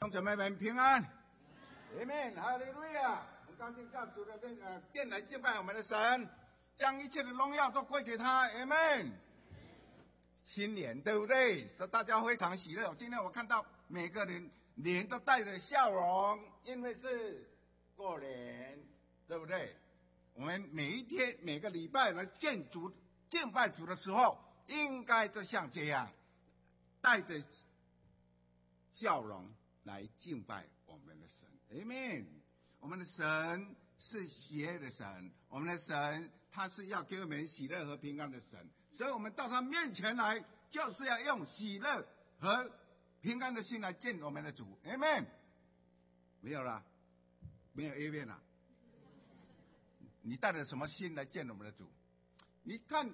兄姊妹们平安，阿们，哈利路亚！很高兴到主的殿来敬拜我们的神，将一切的荣耀都归给他，阿们。新年对不对？所以大家非常喜乐。今天我看到每个人脸都带着笑容，因为是过年，对不对？我们每一天每个礼拜来敬拜主的时候，应该就像这样，带着笑容来敬拜我们的神，阿们。我们的神是喜悦的神，我们的神他是要给我们喜乐和平安的神，所以我们到他面前来，就是要用喜乐和平安的心来见我们的主，阿们。没有了，没有 A 面了。你带着什么心来见我们的主？你看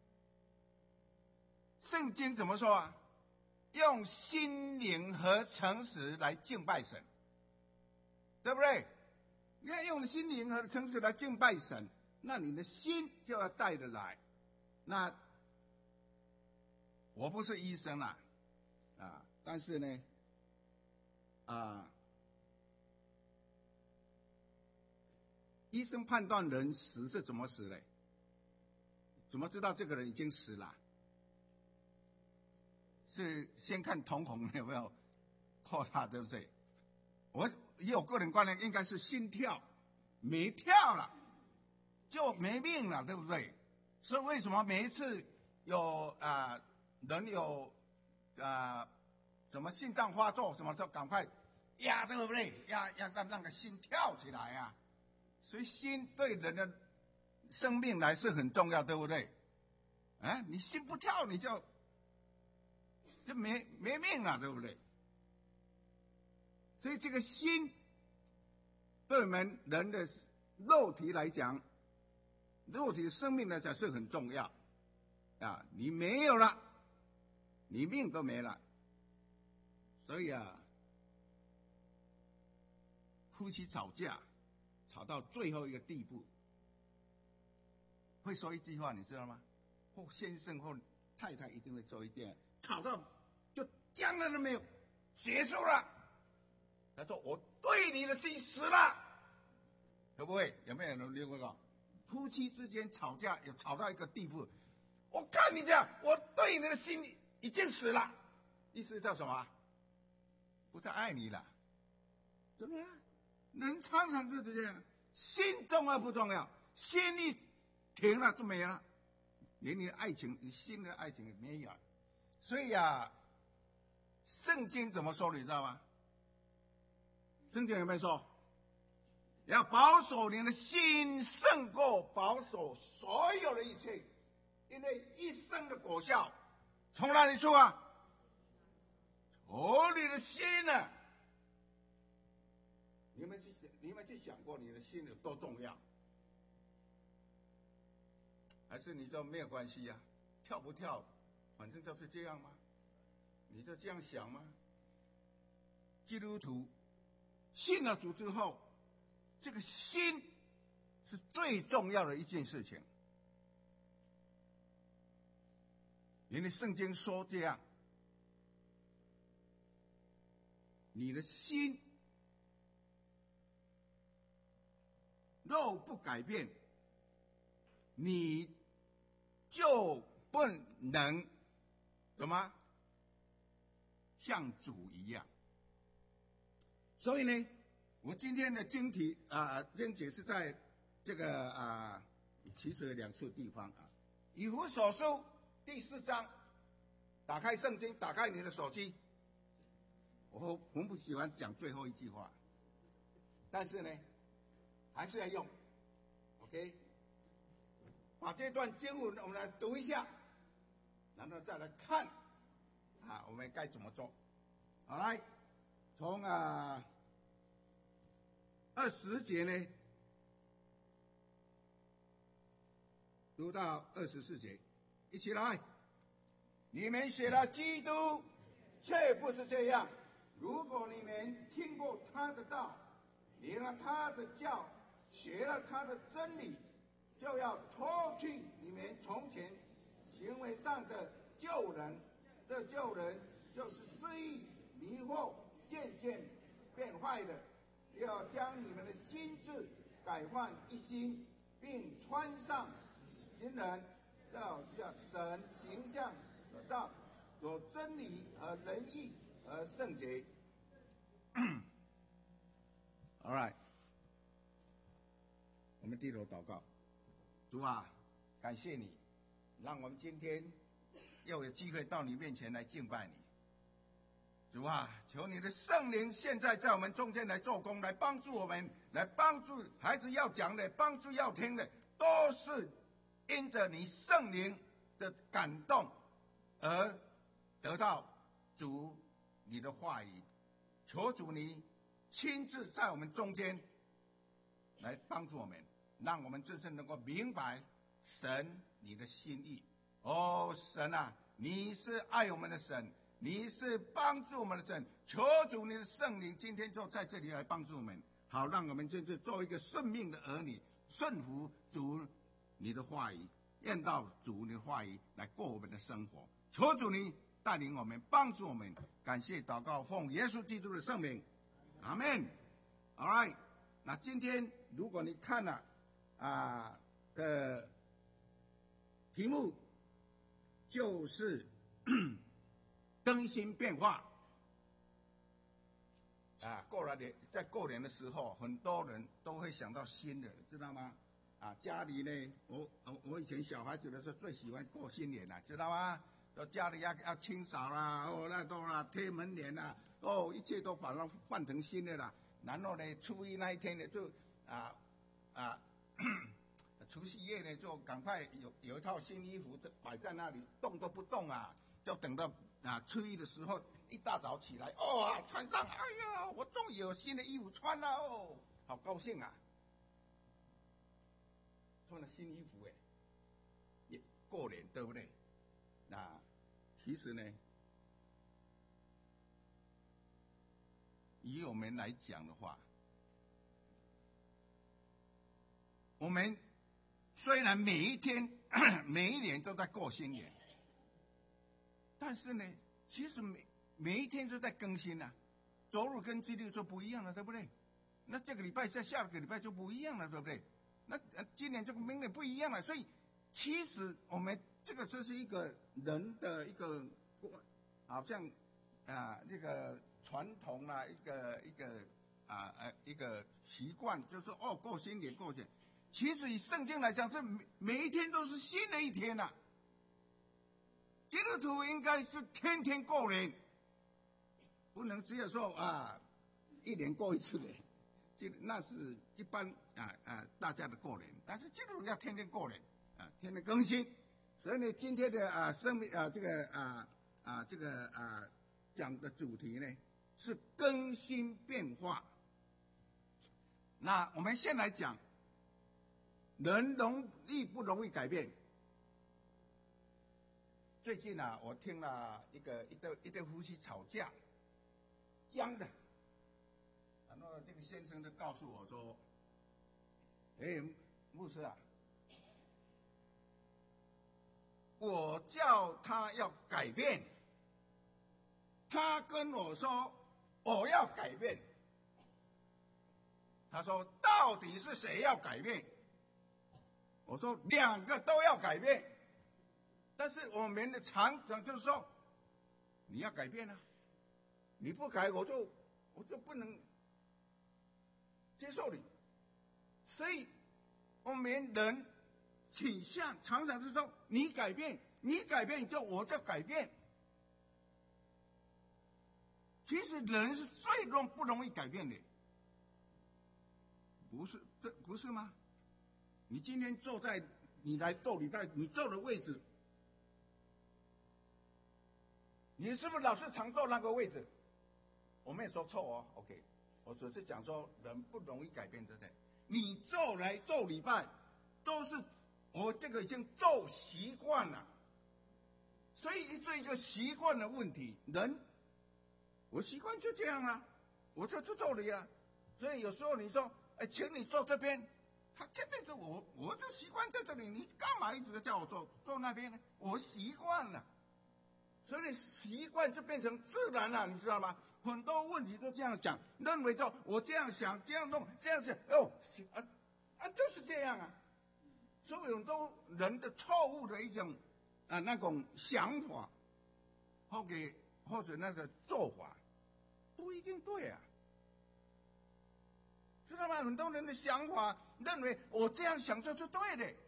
圣经怎么说啊？用心灵和诚实来敬拜神，对不对？你要用心灵和诚实来敬拜神，那你的心就要带着来。那我不是医生啦，但是呢，医生判断人死是怎么死的？怎么知道这个人已经死了？是先看瞳孔有没有扩大，对不对？我以我个人观念，应该是心跳没跳了，就没命了，对不对？所以为什么每一次有人有什么心脏发作，什么就赶快压，对不对？压让那个心跳起来啊！所以心对人的生命来是很重要，对不对？你心不跳，你就没命了，对不对？所以这个心对我们人的肉体来讲，肉体生命来讲是很重要你没有了，你命都没了。所以夫妻吵架吵到最后一个地步，会说一句话，你知道吗？或先生或太太一定会说一句，吵到就僵了都没有，结束了。他说：“我对你的心死了。”会不会？有没有人听过？夫妻之间吵架有吵到一个地步，我看你这样，我对你的心已经死了。意思叫什么？不再爱你了。怎么样？人常常就是这样，心重要不重要？心一停了就没了，连你的爱情，你心的爱情也没有。所以圣经怎么说你知道吗？圣经有没有说要保守你的心胜过保守所有的一切，因为一生的果效从哪里出啊？从你的心啊！你们去想过你的心有多重要？还是你说没有关系呀？跳不跳反正就是这样吗？你就这样想吗？基督徒信了主之后，这个心是最重要的一件事情。因为圣经说这样，你的心若不改变，你就不能什么像主一样。所以呢，我今天的经题经节是在这个其实有两处地方以弗所书第4章，打开圣经，打开你的手机。我很不喜欢讲最后一句话，但是呢，还是要用。OK， 把这段经文我们来读一下，然后再来看我们该怎么做。好，来从20节呢读到24节，一起来。你们写了基督，却不是这样。如果你们听过他的道，领了他的教，学了他的真理，就要脱去你们从前行为上的旧人。这旧人就是失意迷惑，渐渐变坏的，要将你们的心智改换一新，并穿上新人，照神形象所造，有真理和仁义和圣洁。All right， 我们低头祷告，主啊，感谢你，让我们今天又有机会到你面前来敬拜你。主啊，求你的圣灵现在在我们中间来做工，来帮助我们，来帮助孩子要讲的，帮助要听的，都是因着你圣灵的感动而得到主你的话语。求主你亲自在我们中间来帮助我们，让我们真正能够明白神你的心意。哦，神啊，你是爱我们的神，你是帮助我们的神，求主你的圣灵今天就在这里来帮助我们，好让我们真正做一个顺命的儿女，顺服主你的话语，愿到主你的话语来过我们的生活。求主你带领我们，帮助我们。感谢祷告，奉耶稣基督的圣名，阿们。All right， 那今天如果你看了题目就是更新变化在过年的时候，很多人都会想到新的，知道吗？家里呢，我以前小孩子的时候最喜欢过新年了，知道吗？家里要清扫啦，那都贴门帘啦，一切都把它换成新的啦。然后呢，初一那一天呢，就除夕夜呢，就赶快有一套新衣服摆在那里，动都不动啊，就等到初一的时候，一大早起来，穿上，哎呀，我终于有新的衣服穿了哦，好高兴啊！穿了新衣服也过年，对不对？其实呢，以我们来讲的话，我们虽然每一天每一年都在过新年，但是呢，其实每一天都在更新啊。周日跟周六就不一样了，对不对？那这个礼拜在下个礼拜就不一样了，对不对？那今年这个明年不一样了，所以其实我们这个就是一个人的一个好像这个传统一个习惯，就是过新年过节。其实以圣经来讲，是每一天都是新的一天啊。基督徒应该是天天过年，不能只有说一年过一次年，那是一般大家的过年。但是基督徒要天天过年天天更新。所以呢，今天的生命讲的主题呢是更新变化。那我们先来讲，人容易不容易改变？最近我听了一对夫妻吵架，僵的，然后这个先生就告诉我说：“牧师啊，我叫他要改变，他跟我说我要改变。他说到底是谁要改变？我说两个都要改变。但是我们的常常就是说，你要改变啊，你不改我就不能接受你。所以我们人倾向常常是说，你改变我就改变。其实人是最不容易改变的，不是吗？你今天你来做你坐的位置，你是不是老是常坐那个位置？我没有说错哦 ，OK， 我只是讲说人不容易改变，对不对？你做礼拜，都是我这个已经做习惯了，所以是一个习惯的问题。我习惯就这样了，我就做礼了。所以有时候你说，请你坐这边，他这边我就习惯在这里，你干嘛一直叫我坐那边呢？我习惯了。所以习惯就变成自然了，你知道吗？ 很多问题都这样讲，认为说我这样想，这样弄，这样想，哦，就是这样啊。所以很多人的错误的一种那种想法，或者那个做法，不一定对啊。知道吗？很多人的想法认为我这样想就是对的，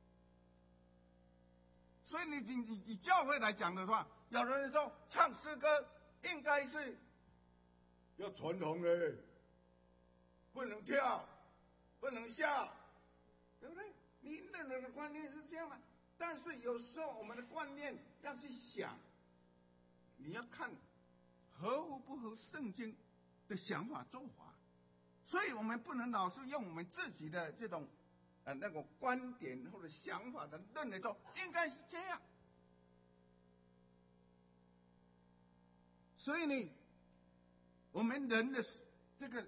所以你教会来讲的话，有人说唱诗歌应该是要传统的，不能跳，不能笑，对不对？你认为的观念是这样吗？但是有时候我们的观念要去想，你要看合乎不合圣经的想法做法。所以我们不能老是用我们自己的这种那种观点或者想法的认为说应该是这样。所以呢，我们人的这个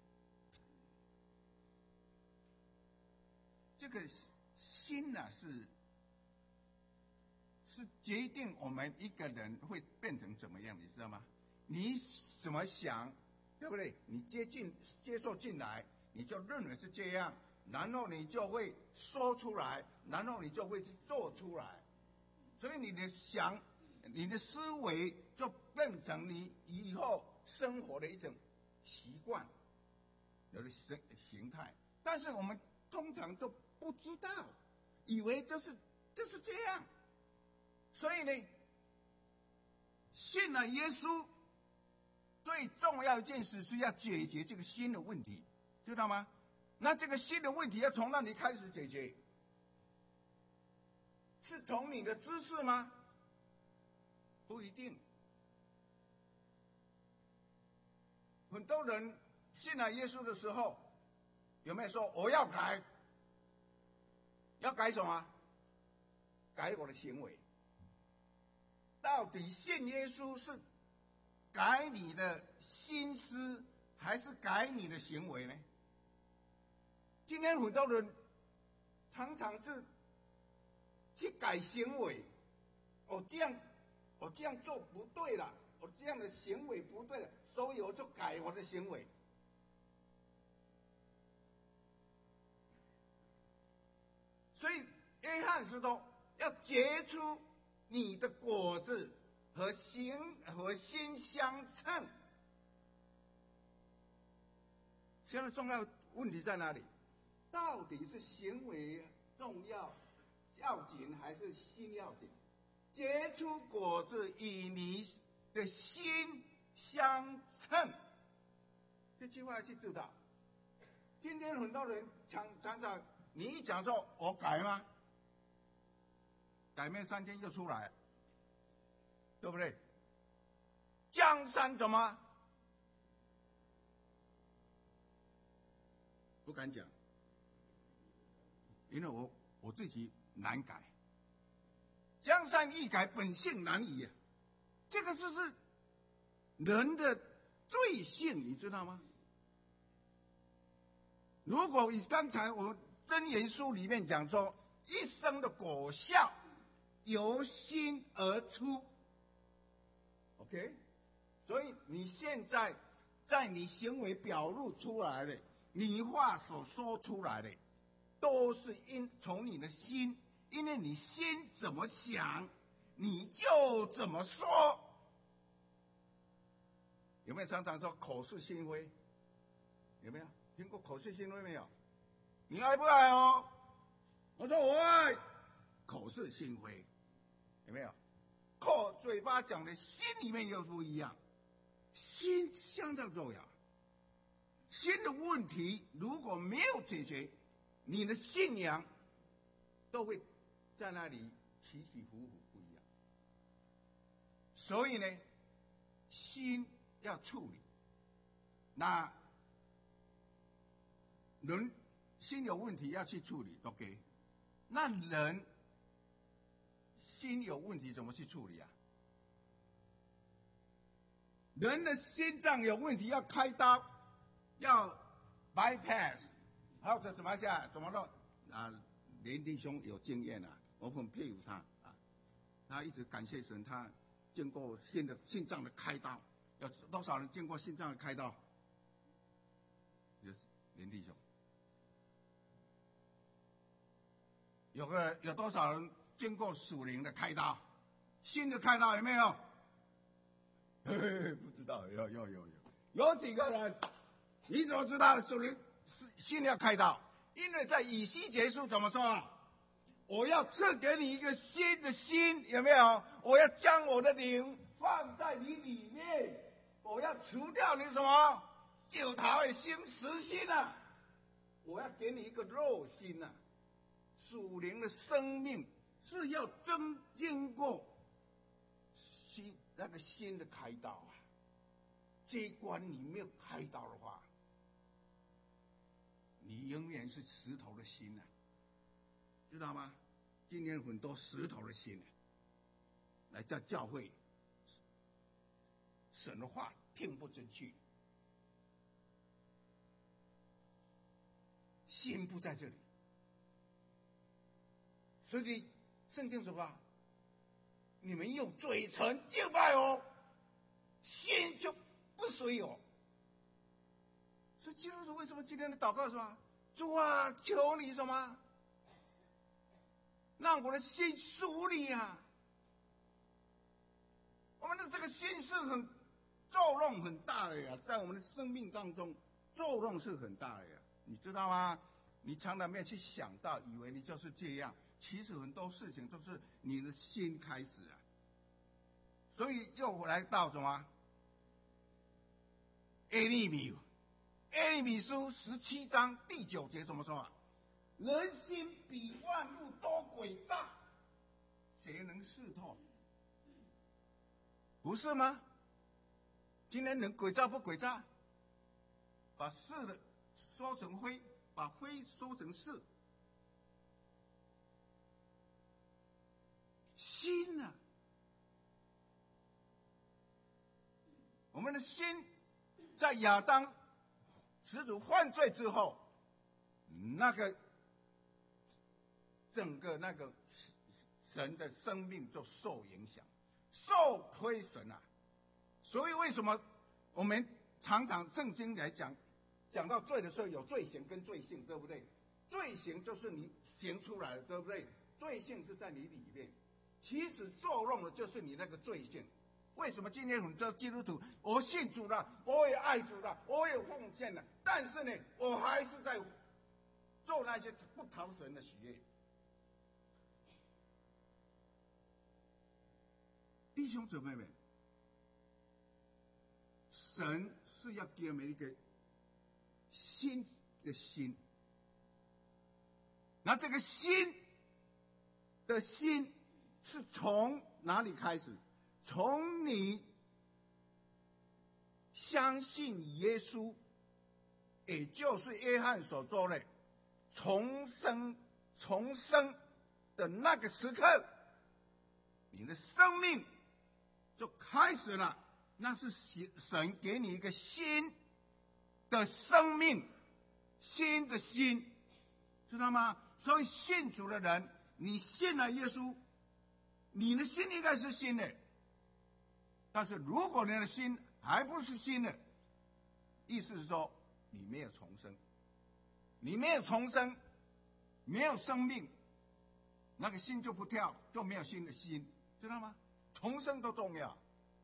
心啊，是决定我们一个人会变成怎么样，你知道吗？你怎么想，对不对？你接受进来，你就认为是这样，然后你就会说出来，然后你就会去做出来。所以你的思维就变成你以后生活的一种习惯，有的形态。但是我们通常都不知道，以为就是这样。所以呢，信了耶稣，最重要一件事是要解决这个心的问题，知道吗？那这个心的问题要从哪里开始解决？是从你的知识吗？不一定。很多人信了耶稣的时候，有没有说我要改？要改什么？改我的行为。到底信耶稣是改你的心思，还是改你的行为呢？今天很多人常常是去改行为，我这样做不对了，我这样的行为不对了，所以我就改我的行为。所以约翰说要结出你的果子和心相称。现在重要问题在哪里？到底是行为重要要紧，还是心要紧？结出果子与你的心相称，这句话去知道。今天很多人常常，你一讲说我改吗？改面3天就出来，对不对？江山怎么不敢讲？因为我自己难改。江山易改，本性难移啊！这个就是人的罪性，你知道吗？如果以刚才我们箴言书里面讲说，一生的果效由心而出 ，OK？ 所以你现在在你行为表露出来的，你话所说出来的，都是从你的心，因为你心怎么想，你就怎么说。有没有常常说口是心非？有没有听过口是心非没有？你爱不爱哦？我说我爱，口是心非，有没有？嘴巴讲的，心里面又不一样。心相当重要。心的问题如果没有解决，你的信仰都会在那里起起伏伏不一样。所以呢，心要处理。那人心有问题要去处理 ，OK？ 那人心有问题怎么去处理啊？人的心脏有问题要开刀，要 bypass， 或者怎么下怎么弄啊？连弟兄有经验啊，我很佩服他啊，他一直感谢神，他经过心脏的开刀， 有多少人见过心脏的开刀？有林弟兄。有多少人经过属灵的开刀？新的开刀有没有？嘿嘿，不知道，有几个人？你怎么知道属灵新的开刀？因为在以西结书怎么说啊？我要赐给你一个新的心，有没有？我要将我的灵放在你里面，我要除掉你什么旧陶的心、实心啊！我要给你一个肉心啊！属灵的生命是要经过那个心的开刀啊！这一关你没有开刀的话，你永远是石头的心啊，知道吗？今天很多石头的心啊，来在教会，神的话听不进去，心不在这里。所以圣经说吧，你们用嘴唇敬拜我，心就不随我。所以基督徒为什么今天的祷告是吧？主啊，求你什么？让我的心属你啊！我们的这个心是很作用很大的呀，在我们的生命当中，作用是很大的呀，你知道吗？你常常没有去想到，以为你就是这样。其实很多事情都是你的心开始啊，所以又来到什么？耶利米书17章第9节怎么说啊？人心比万物多诡诈，谁能识透？不是吗？今天人诡诈不诡诈？把是的说成非，把非说成是。心啊，我们的心在亚当始祖犯罪之后，那个整个那个神的生命就受影响，受亏损啊。所以为什么我们常常圣经来讲到罪的时候，有罪行跟罪性，对不对？罪行就是你行出来的，对不对？罪性是在你里面。其实作用的就是你那个罪性。为什么今天很多基督徒，我信主了，我也爱主了，我也奉献了，但是呢，我还是在做那些不讨神的喜悦？弟兄姊妹们，神是要给我们一个新的心，那这个新的心是从哪里开始？从你相信耶稣，也就是约翰所说的重生的那个时刻，你的生命就开始了。那是神给你一个新的生命，新的心，知道吗？所以信主的人，你信了耶稣，你的心应该是新的。但是如果你的心还不是新的，意思是说你没有重生，你没有重生，没有生命，那个心就不跳，就没有新的心，知道吗？重生都重要。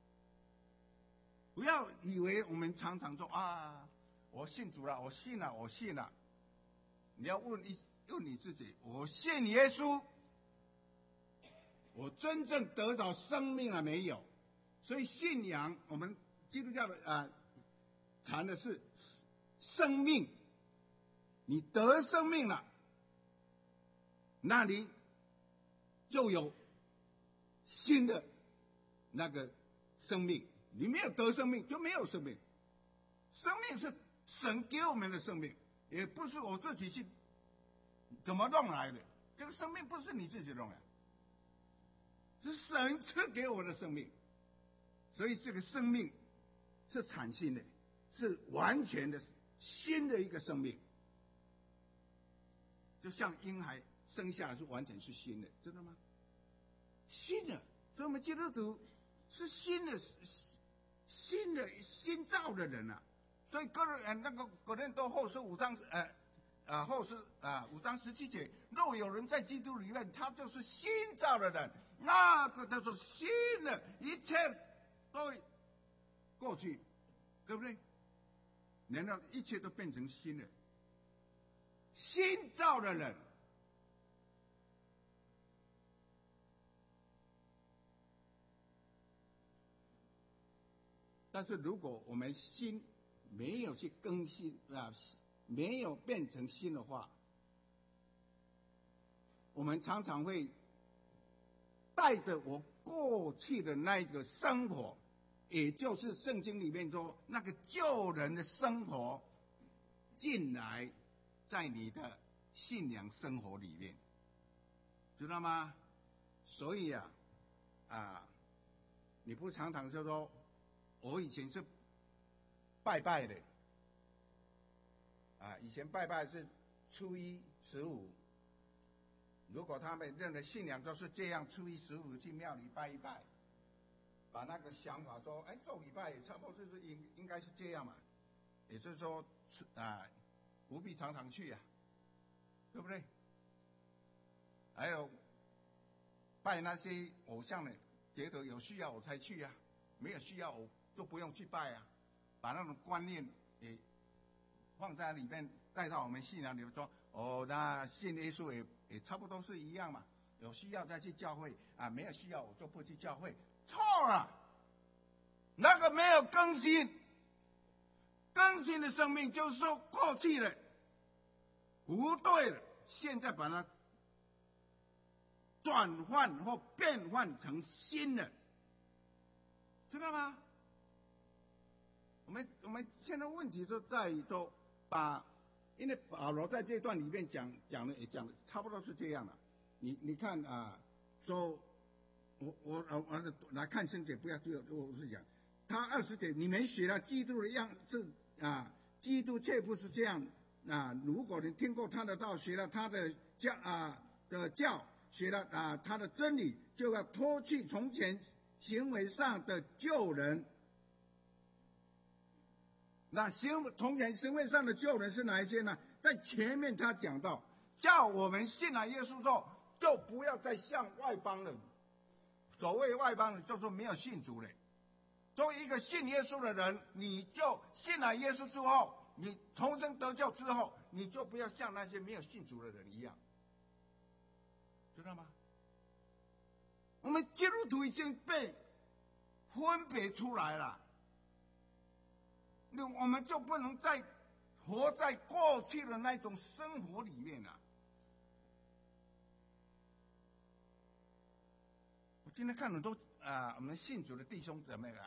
不要以为我们常常说啊，我信主了，我信了。你要问你自己，我信耶稣，我真正得到生命了没有？所以信仰，我们基督教的谈的是生命。你得生命了，那你就有新的那个生命。你没有得生命，就没有生命。生命是神给我们的生命，也不是我自己去怎么弄来的。这个生命不是你自己弄来，是神赐给我的生命。所以这个生命是崭新的，是完全的新的一个生命，就像婴孩生下来是完全是新的，知道吗？新的，所以我们基督徒是新的新造的人啊。所以哥林多后书5章5章17节，若有人在基督里面，他就是新造的人，那个叫做新的，一切都过去，对不对？难道一切都变成新的？新造的人。但是如果我们心没有去更新没有变成新的话，我们常常会带着我过去的那一个生活，也就是圣经里面说那个旧人的生活进来，在你的信仰生活里面，知道吗？所以你不常常就说我以前是拜拜的以前拜拜是初一15，如果他们认为信仰都是这样，初一15去庙里拜一拜，把那个想法说，做礼拜也差不多就是应该是这样嘛，也就是说不必常常去对不对？还有拜那些偶像呢，觉得有需要我才去没有需要我就不用去拜把那种观念也放在里面，带到我们信仰里面说，那信耶稣也差不多是一样嘛，有需要再去教会没有需要我就不去教会，错了，那个没有更新的生命就是说过去了，不对了，现在把它转换或变换成新的，知道吗？我们现在问题就在于说，因为保罗在这段里面讲的差不多是这样的。你看说我来看圣经，不要最后我是讲他20节，你们学了基督的样式基督却不是这样如果你听过他的道，学了他的教学了他的真理，就要脱去从前行为上的旧人。那从前行为上的旧人是哪一些呢？在前面他讲到，叫我们信了耶稣之后，就不要再像外邦人。所谓外邦人，就是没有信主的。作为一个信耶稣的人，你就信了耶稣之后，你重生得救之后，你就不要像那些没有信主的人一样，知道吗？我们基督徒已经被分别出来了，我们就不能再活在过去的那种生活里面了。我今天看很多我们信主的弟兄姊妹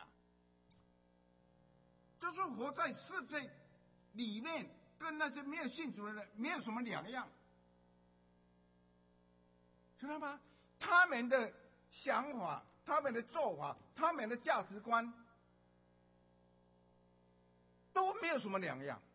就是活在世界里面，跟那些没有信主的人没有什么两样，知道吗？他们的想法、他们的做法、他们的价值观都没有什么两样。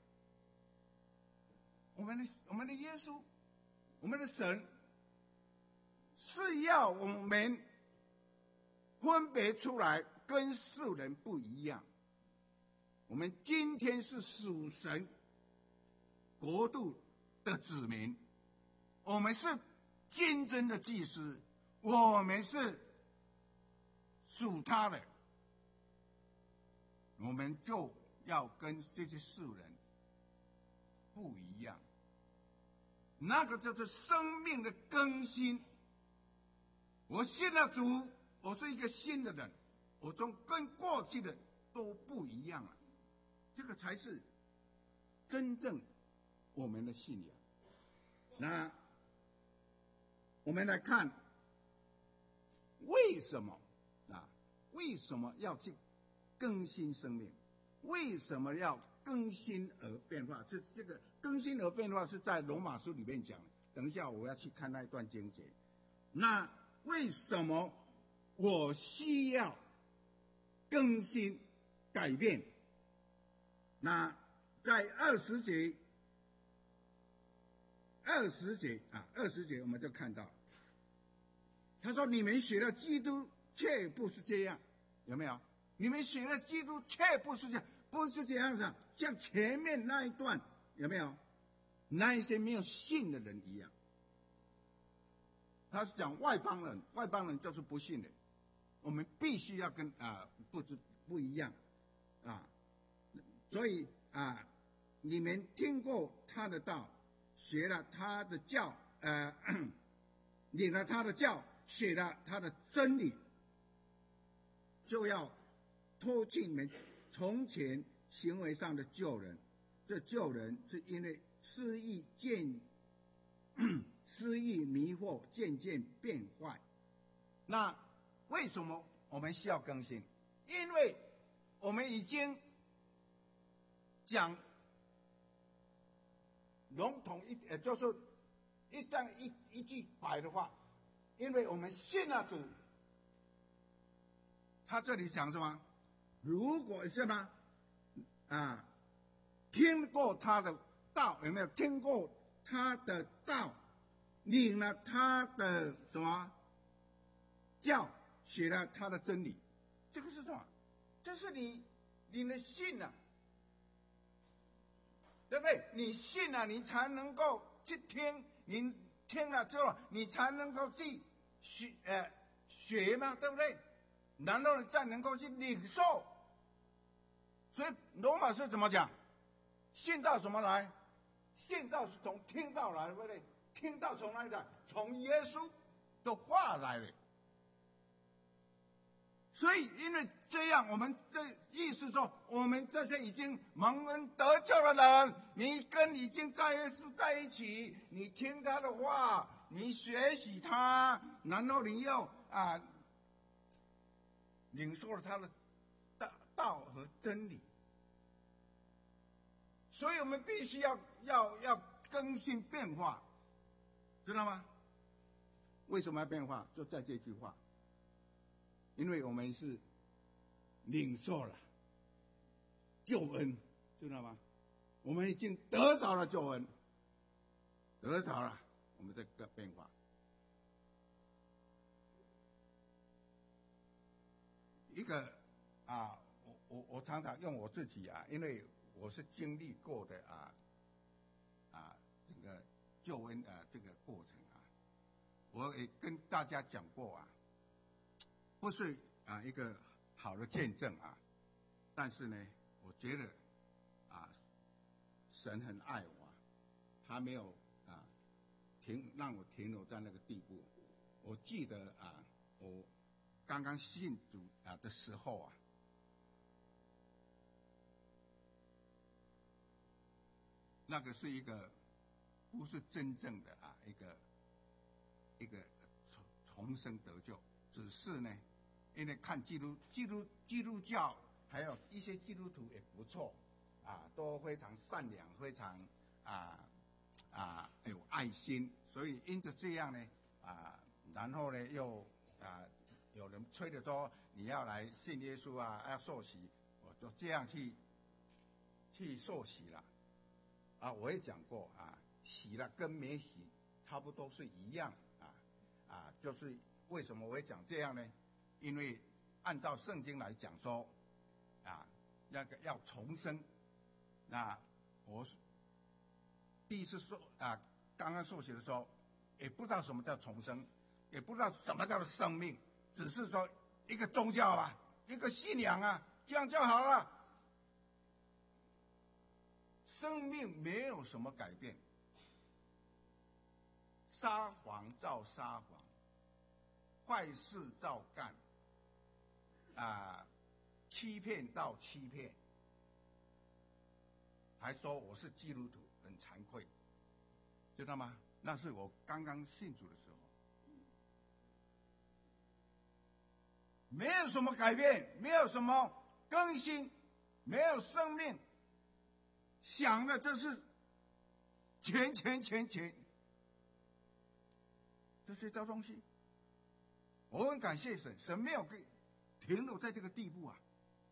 我们的耶稣，我们的神是要我们分别出来，跟世人不一样。我们今天是属神国度的子民，我们是金真的祭司，我们是属他的，我们就要跟这些世人不一样。那个就是生命的更新。我信了主，我是一个新的人，我跟过去的都不一样了。这个才是真正我们的信仰。那我们来看为什么要去更新生命？为什么要更新而变化？这个更新而变化是在罗马书里面讲的。等一下我要去看那一段经节。那为什么我需要更新改变？那在20节我们就看到，他说你们学了基督却不是这样，有没有？ 你们写的基督却不是这样，不是这样子，像前面那一段有没有？那一些没有信的人一样。他是讲外邦人，外邦人就是不信的，我们必须要跟不一样啊。所以你们听过他的道，学了他的教，领了他的教，写了他的真理，就要脱去你们从前行为上的旧人。这旧人是因为私意迷惑，渐渐变坏。那为什么我们需要更新？因为我们已经讲笼统就是一句白的话，因为我们信了主。他这里讲什么？如果是吗？听过他的道，有没有听过他的道？领了他的什么教，学了他的真理，这个是什么？这是你的信啊，对不对？你信了，你才能够去听，你听了之后，你才能够去学嘛，对不对？然后你再能够去领受。所以罗马是怎么讲？信道怎么来？信道是从听道来，对不对？听到从哪里来？从耶稣的话来的。所以因为这样，我们这意思说，我们这些已经蒙恩得救的人，你跟已经在耶稣在一起，你听他的话，你学习他，然后你又领受了他的道和真理。所以我们必须要更新变化。知道吗？为什么要变化？就在这句话，因为我们是领受了救恩，知道吗？我们已经得着了救恩，得着了，我们这个变化。一个我常常用我自己因为我是经历过的这个救恩这个过程我也跟大家讲过不是一个好的见证但是呢，我觉得神很爱我他没有让我停留在那个地步。我记得我刚刚信主的时候那个是一个不是真正的一个重生得救，只是呢，因为看基督教还有一些基督徒也不错都非常善良，非常有爱心，所以因着这样呢然后呢又有人催着说你要来信耶稣要受洗，我就这样去受洗了我也讲过洗了跟没洗差不多是一样就是为什么我会讲这样呢？因为按照圣经来讲说那个要重生。那我第一次刚刚受洗的时候也不知道什么叫重生，也不知道什么叫做生命，只是说一个宗教一个信仰这样就好了。生命没有什么改变，撒谎照撒谎，坏事照干欺骗照欺骗，还说我是基督徒，很惭愧，知道吗？那是我刚刚信主的时候，没有什么改变，没有什么更新，没有生命，想的这是钱，这些糟东西。我很感谢神，神没有停留在这个地步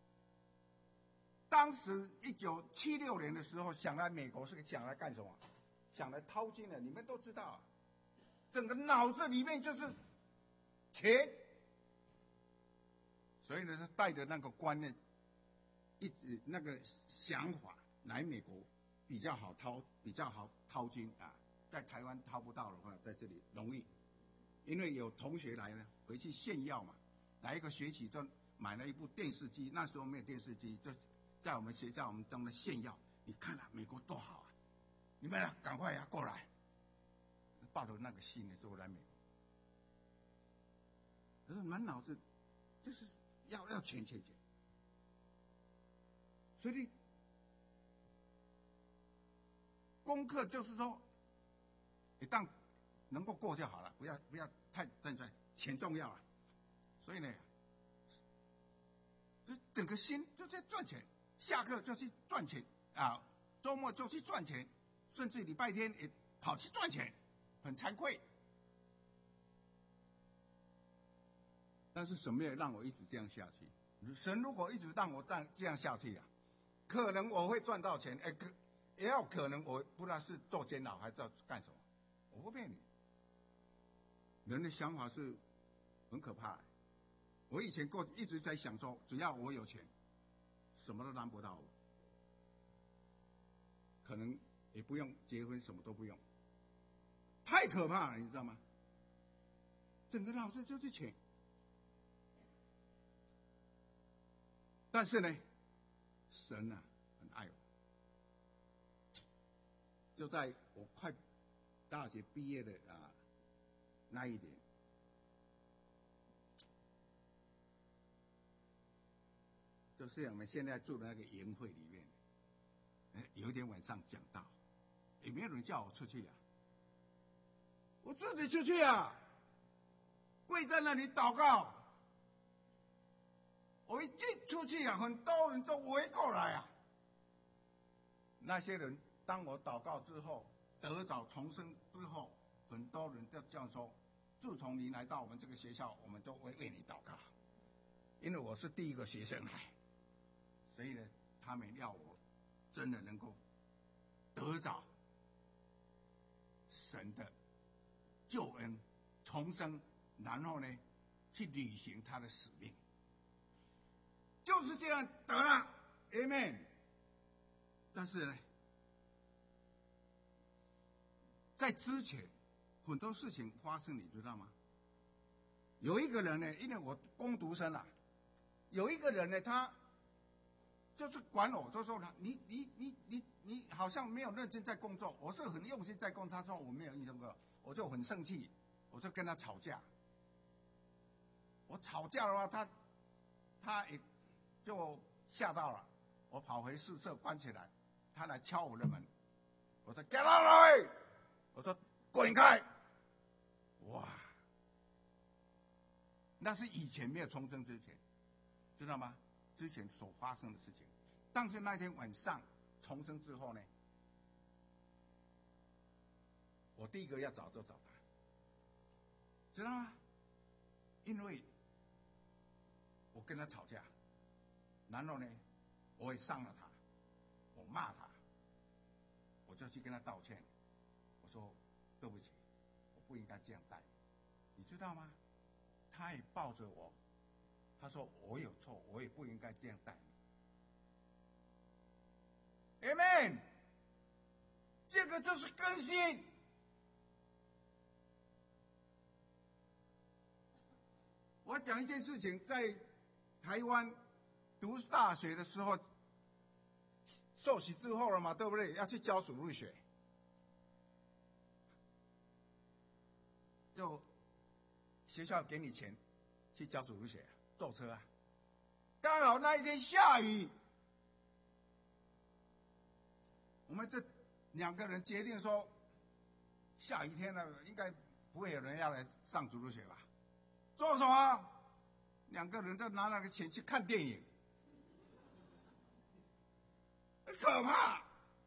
当时1976年的时候，想来美国是想来干什么？想来淘金的，你们都知道整个脑子里面就是钱。 所以呢，是带着那个观念，那个想法来美国比较好掏金啊，在台湾掏不到的话，在这里容易，因为有同学来呢，回去炫耀嘛，来一个学期就买了一部电视机，那时候没有电视机，就在我们学校我们中的炫耀，你看啊，美国多好啊，你们赶快呀过来，抱着那个心呢就来美国，可是满脑子就是要钱，所以功课就是说，一旦能够过就好了，不要太认真，钱重要啊。所以呢，就整个心就在赚钱，下课就去赚钱啊，周末就去赚钱，甚至礼拜天也跑去赚钱，很惭愧。但是神没有让我一直这样下去。神如果一直让我这样下去啊，可能我会赚到钱，也有可能我不知道是做监牢还是要干什么。我不骗你，人的想法是很可怕的。我以前一直在想说，只要我有钱，什么都难不到我，可能也不用结婚，什么都不用，太可怕了，你知道吗？整个脑子就是钱。但是呢，神啊很爱我，就在我快大学毕业的那一年，就是我们现在住的那个营会里面，有一天晚上讲道，也没有人叫我出去啊，我自己出去啊，跪在那里祷告。我一进出去啊，很多人都围过来啊。那些人当我祷告之后，得早重生之后，很多人都这样说：自从你来到我们这个学校，我们都会为你祷告。因为我是第一个学生来，所以呢，他们要我真的能够得早神的救恩重生，然后呢，去履行他的使命。就是这样得了 ，Amen。但是呢，在之前很多事情发生，你知道吗？有一个人呢，因为我工读生啊，有一个人呢，他就是管我，就说他你好像没有认真在工作，我是很用心在工作，他说我没有应征过，我就很生气，我就跟他吵架。我吵架的话，他也就吓到了，我跑回宿舍关起来，他来敲我的门，我说 Get out of the way， 我说滚开，哇，那是以前没有重生之前，知道吗？之前所发生的事情。但是那天晚上重生之后呢，我第一个要找就找他，知道吗？因为我跟他吵架。然后呢，我也伤了他，我骂他，我就去跟他道歉，我说对不起，我不应该这样待你，你知道吗？他也抱着我，他说我有错，我也不应该这样待你。Amen， 这个就是更新。我讲一件事情，在台湾读大学的时候，受洗之后了嘛，对不对？要去教主日学，就学校给你钱去教主日学，坐车啊。刚好那一天下雨，我们这两个人决定说，下雨天了，应该不会有人要来上主日学吧？做什么？两个人就拿那个钱去看电影。很可怕，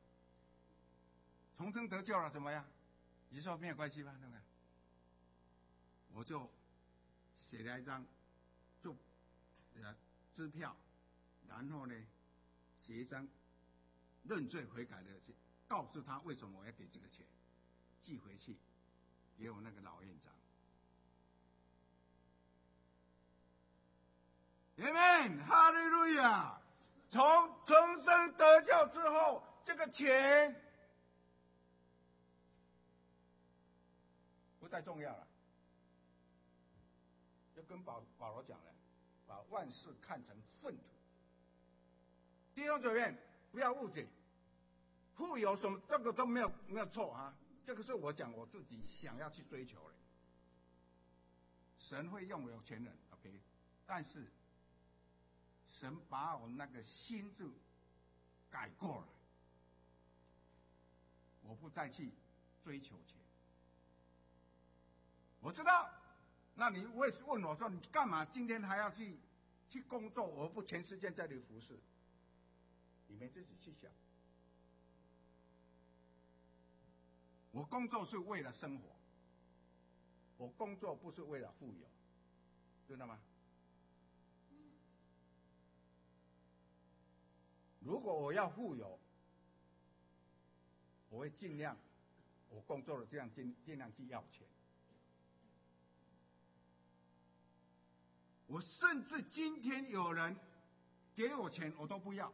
重生得救了怎么样？你说没有关系吧？对不对？我就写了一张就支票，然后呢写一张认罪悔改的，告诉他为什么我要给这个钱，寄回去给我那个老院长。 阿们，哈利路亚！从重生得救之后，这个钱不再重要了。就跟保罗讲了，把万事看成粪土。弟兄姊妹，不要误解，富有什么这个都没有错啊，这个是我讲我自己想要去追求的。神会用有钱人 ，OK， 但是神把我那个心智改过了，我不再去追求钱。我知道，那你会问我说，你干嘛今天还要去工作，而不全时间在这里服侍？你们自己去想。我工作是为了生活，我工作不是为了富有，知道吗？如果我要富有，我会尽量，我工作了这样尽量去要钱。我甚至今天有人给我钱，我都不要。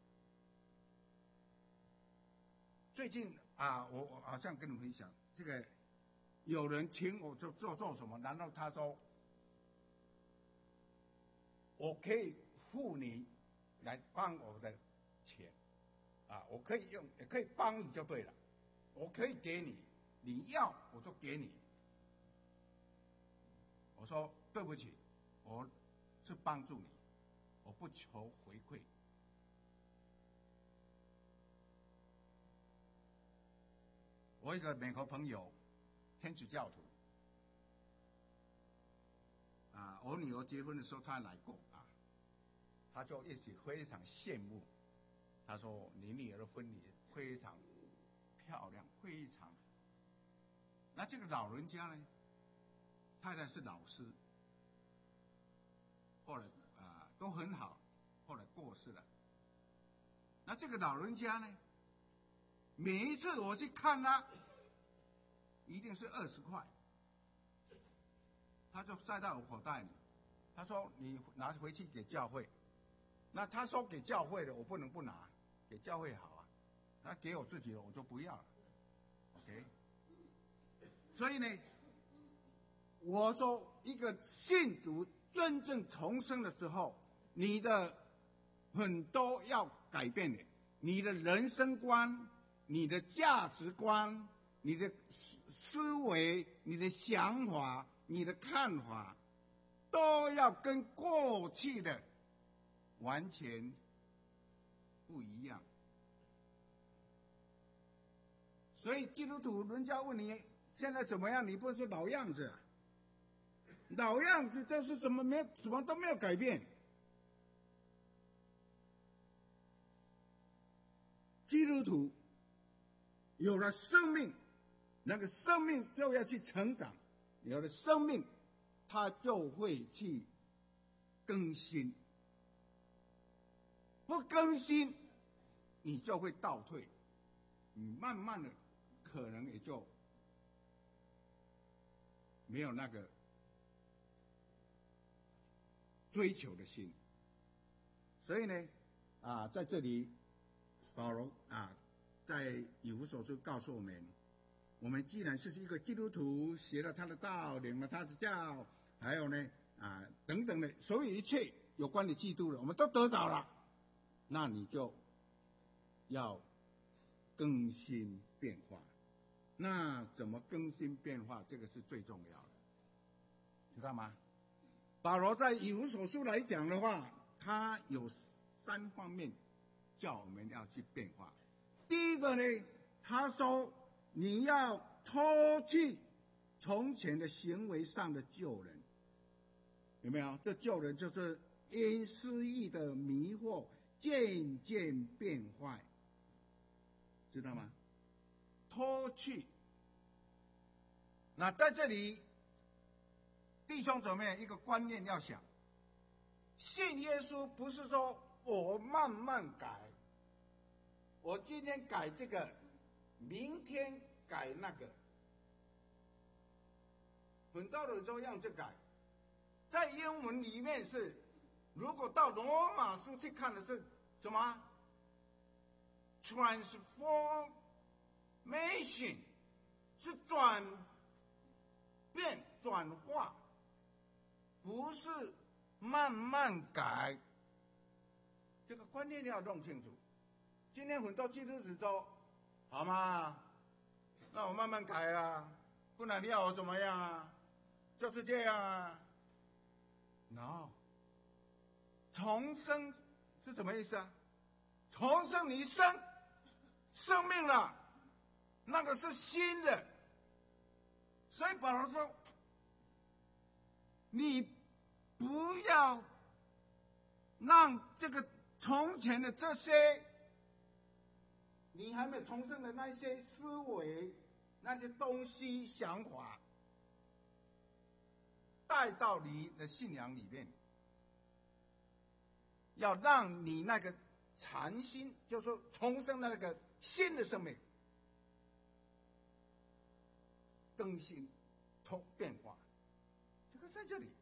最近啊，我好像跟你们分享，这个有人请我做什么，然后他说我可以付你来帮我的钱，啊，我可以用，也可以帮你就对了，我可以给你，你要我就给你。我说对不起，我是帮助你，我不求回馈。我一个美国朋友，天主教徒，啊，我女儿结婚的时候他来过啊，他就一直非常羡慕，他说你女儿的婚礼非常漂亮，非常。那这个老人家呢，太太是老师，后来都很好，后来过世了。那这个老人家呢，每一次我去看他，一定是20块，他就塞到我口袋里。他说：“你拿回去给教会。”那他说给教会的，我不能不拿，给教会好啊。那给我自己的，我就不要了。OK。所以呢，我说一个信主真正重生的时候，你的很多要改变的，你的人生观、你的价值观、你的思维、你的想法、你的看法，都要跟过去的完全不一样。所以基督徒人家问你现在怎么样，你不是老样子啊，老样子就是什么都没有改变。基督徒有了生命，那个生命就要去成长，有了生命他就会去更新，不更新你就会倒退，你慢慢的可能也就没有那个追求的心。所以呢，在这里保罗在以弗所书告诉我们既然是一个基督徒，学了他的道，领了他的教，还有呢等等的，所有一切有关的基督的，我们都得着了，那你就要更新变化。那怎么更新变化？这个是最重要的，知道吗？保罗在以弗所书来讲的话，他有3方面叫我们要去变化。第一个呢，他说你要脱去从前的行为上的旧人，有没有？这旧人就是因私意的迷惑渐渐变坏，知道吗？脱去。那在这里弟兄姊妹一个观念要想，信耶稣不是说我慢慢改，我今天改这个，明天改那个，很多人都这样去改。在英文里面是如果到罗马书去看的是什么 ？transformation 是转变、转化，不是慢慢改。这个观念要弄清楚。今天很多基督徒说：“好吗？那我慢慢改啊，不然你要我怎么样啊？就是这样啊。” No， 重生是什么意思啊？重生你生命了，那个是新的。所以保罗说，你不要让这个从前的这些你还没有重生的那些思维、那些东西、想法带到你的信仰里面，要让你那个禅心，就是说重生的那个新的生命更新、变化。这个在这里，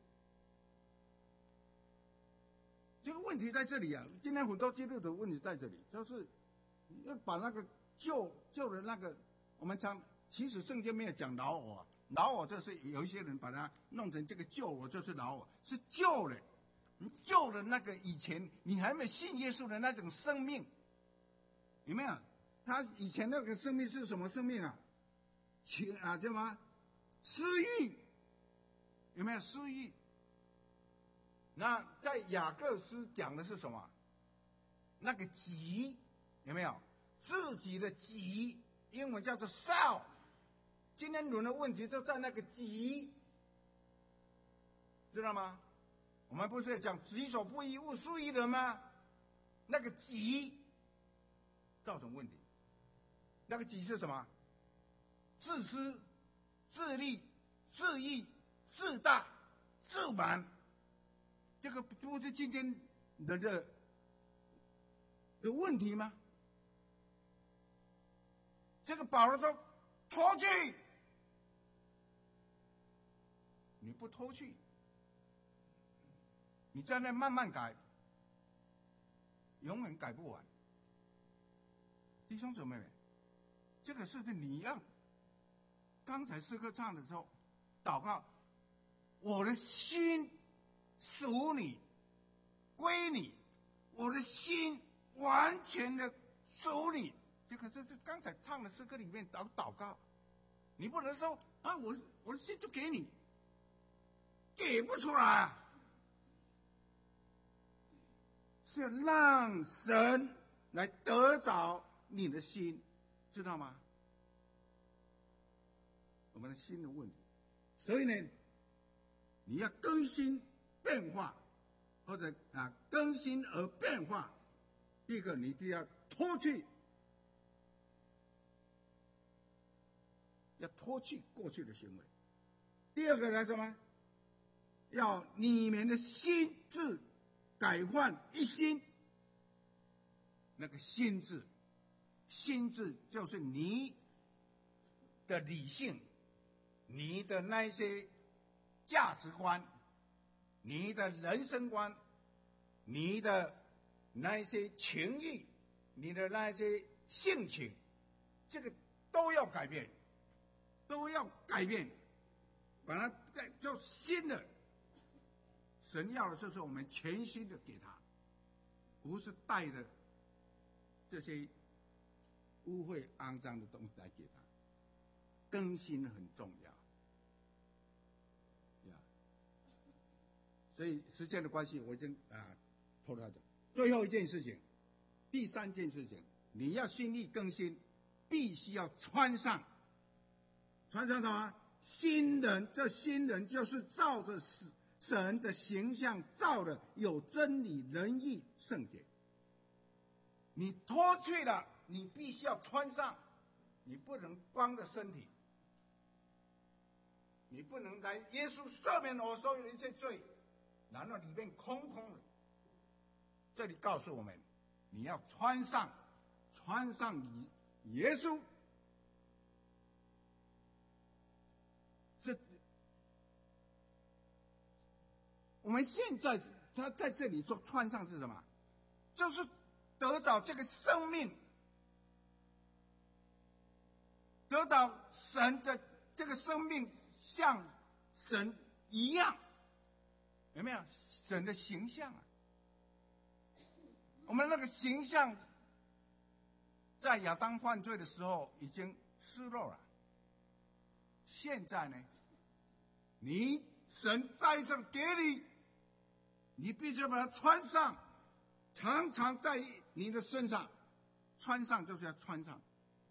这个问题在这里啊！今天很多基督徒问题在这里，就是要把那个旧的那个，我们其实圣经没有讲老我啊。老我就是有一些人把它弄成这个旧我就是老我，是旧的，旧的那个以前你还没信耶稣的那种生命，有没有？他以前那个生命是什么生命啊？叫什么？私欲，有没有私欲？那在雅各书讲的是什么？那个己，有没有？自己的己，英文叫做 self。今天人的问题就在那个己，知道吗？我们不是讲己所不欲，勿施于人吗？那个己造成问题。那个己是什么？自私、自利、自义、自大、自满。这个不是今天人的问题吗？这个保罗说脱去，你不脱去，你在那慢慢改，永远改不完。弟兄姊妹们，这个是你要刚才诗歌唱的时候祷告，我的心属你，归你，我的心完全的属你。这个是刚才唱的诗歌里面祷告，你不能说啊，我的心就给你，给不出来啊，是要让神来得着你的心，知道吗？我们的心的问题，所以呢，你要更新变化，或者更新而变化。第一个，你就要脱去。要脱去过去的行为。第二个来什么？要你们的心智改换一新。那个心智就是你的理性，你的那些价值观，你的人生观，你的那些情欲，你的那些性情，这个都要改变。都要改变，把它就新的。神要的就是我们全新的给他，不是带着这些污秽肮脏的东西来给他。更新很重要，所以时间的关系，我已经拖到这。最后一件事情，第三件事情，你要心意更新，必须要穿上什么？新人。这新人就是照着神的形象造的，有真理、仁义、圣洁。你脱去了，你必须要穿上，你不能光着身体，你不能来耶稣赦免我所有的一切罪，然后里面空空的。这里告诉我们，你要穿上耶稣。我们现在他在这里说穿上是什么？就是得着这个生命，得着神的这个生命，像神一样，有没有？神的形象啊，我们那个形象，在亚当犯罪的时候已经失落了。现在呢，神带上给你，你必须要把它穿上，常常在你的身上。穿上就是要穿上，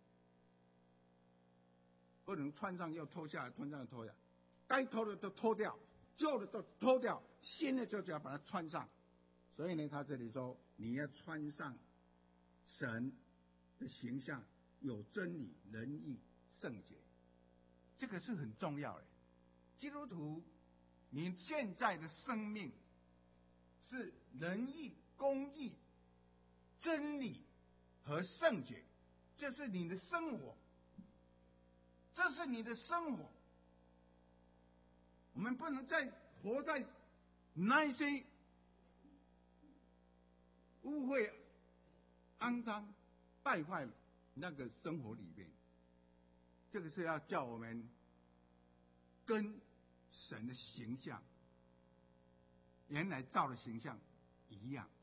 不能穿上又脱下来，穿上又脱下来，该脱的都脱掉，旧的都脱掉，新的就要把它穿上。所以呢，他这里说你要穿上神的形象，有真理、仁义、圣洁，这个是很重要的。基督徒，你现在的生命是仁义、公义、真理和圣洁，这是你的生活，这是你的生活。我们不能再活在那些污秽、肮脏、败坏那个生活里面。这个是要叫我们跟神的形象，原来造的形象一样，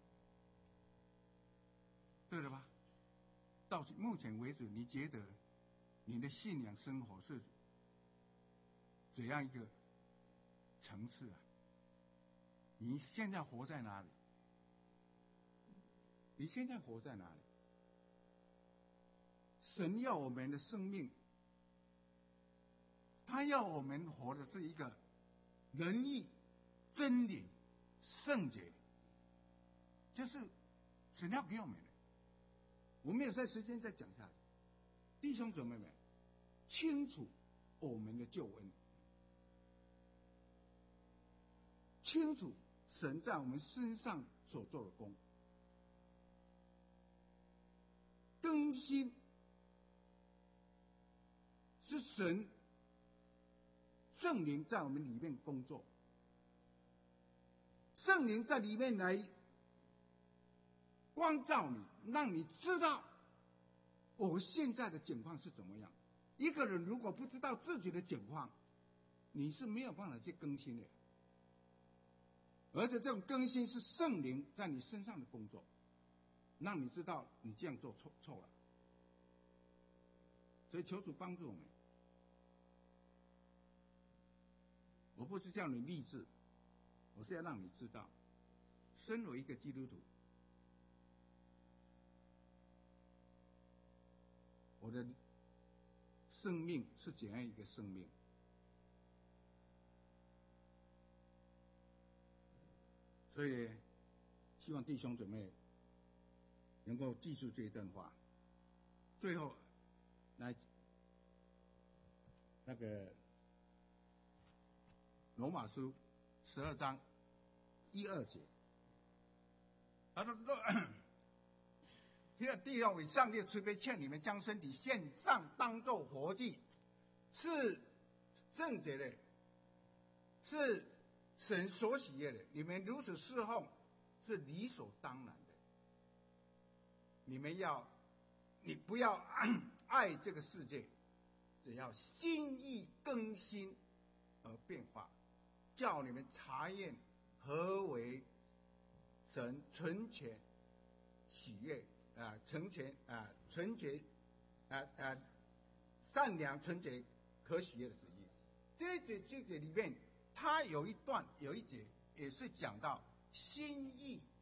对了吧？到目前为止，你觉得你的信仰生活是怎样一个层次啊？你现在活在哪里？你现在活在哪里？神要我们的生命，他要我们活的是一个仁义、真理、圣洁，这是神要给我们的。我没有在时间再讲下去。弟兄姊妹们，清楚我们的救恩，清楚神在我们身上所做的工，更新是神圣灵在我们里面工作，圣灵在里面来光照你，让你知道我现在的境况是怎么样。一个人如果不知道自己的境况，你是没有办法去更新的。而且这种更新是圣灵在你身上的工作，让你知道你这样做错了。所以求主帮助我们。我不是叫你励志，我是要让你知道，身为一个基督徒，我的生命是怎样一个生命。所以希望弟兄姊妹能够记住这一段话。最后来那个罗马书12章1、2节，他说：“弟兄，为上帝慈悲，劝你们将身体献上，当作活祭，是圣洁的，是神所喜悦的。你们如此侍奉，是理所当然的。你不要爱这个世界，只要心意更新而变化，叫你们查验何为神纯全、喜悦纯洁善良、纯洁、可喜悦的旨意。”这里面，它有一节也是讲到心意